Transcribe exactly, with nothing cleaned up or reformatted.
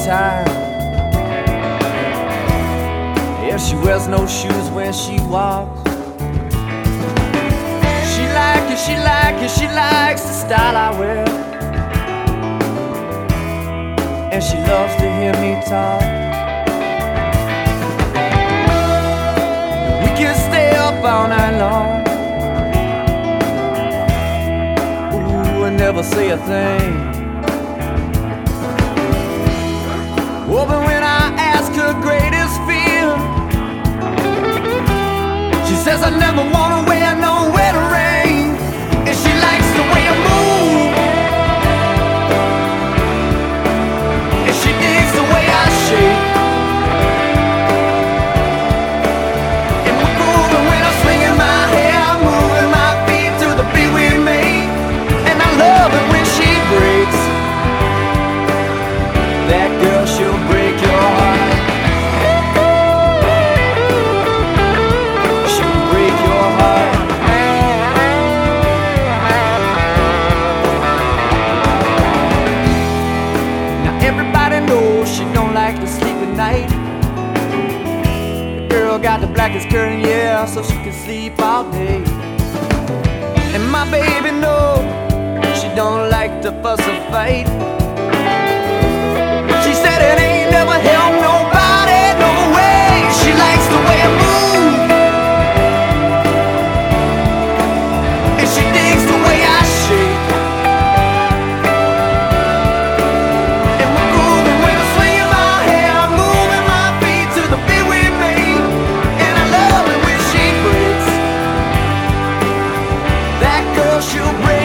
time. Yeah, she wears no shoes when she walks. She like it, she like it, she likes the style I wear. And she loves to hear me talk. We can stay up all night long, ooh, and never say a thing. Oh, but when I ask her greatest fear, she says I never wanna wear no wedding ring. And she likes the way I move, and she digs the way I shake. And we're moving when I'm swinging my hair, moving my feet to the beat we make. And I love it when she breaks. That girl, she'll break your heart. She'll break your heart. Now everybody knows she don't like to sleep at night. The girl got the blackest curtain, yeah, so she can sleep all day. And my baby knows she don't like to fuss or fight. She said it ain't never helped nobody, no way. She likes the way I move, and she digs the way I shake. And we're moving when I'm swinging my hair, I'm moving my feet to the beat we made. And I love it when she breaks. That girl, she'll break.